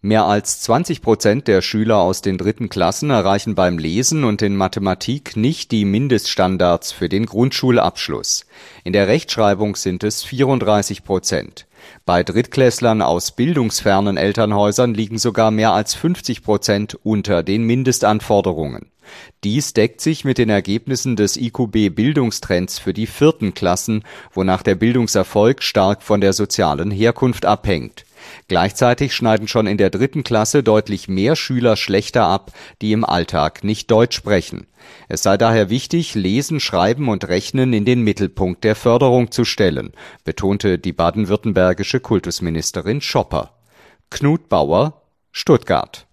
Mehr als 20% der Schüler aus den dritten Klassen erreichen beim Lesen und in Mathematik nicht die Mindeststandards für den Grundschulabschluss. In der Rechtschreibung sind es 34%. Bei Drittklässlern aus bildungsfernen Elternhäusern liegen sogar mehr als 50% unter den Mindestanforderungen. Dies deckt sich mit den Ergebnissen des IQB-Bildungstrends für die vierten Klassen, wonach der Bildungserfolg stark von der sozialen Herkunft abhängt. Gleichzeitig schneiden schon in der dritten Klasse deutlich mehr Schüler schlechter ab, die im Alltag nicht Deutsch sprechen. Es sei daher wichtig, Lesen, Schreiben und Rechnen in den Mittelpunkt der Förderung zu stellen, betonte die baden-württembergische Kultusministerin Schopper. Knut Bauer, Stuttgart.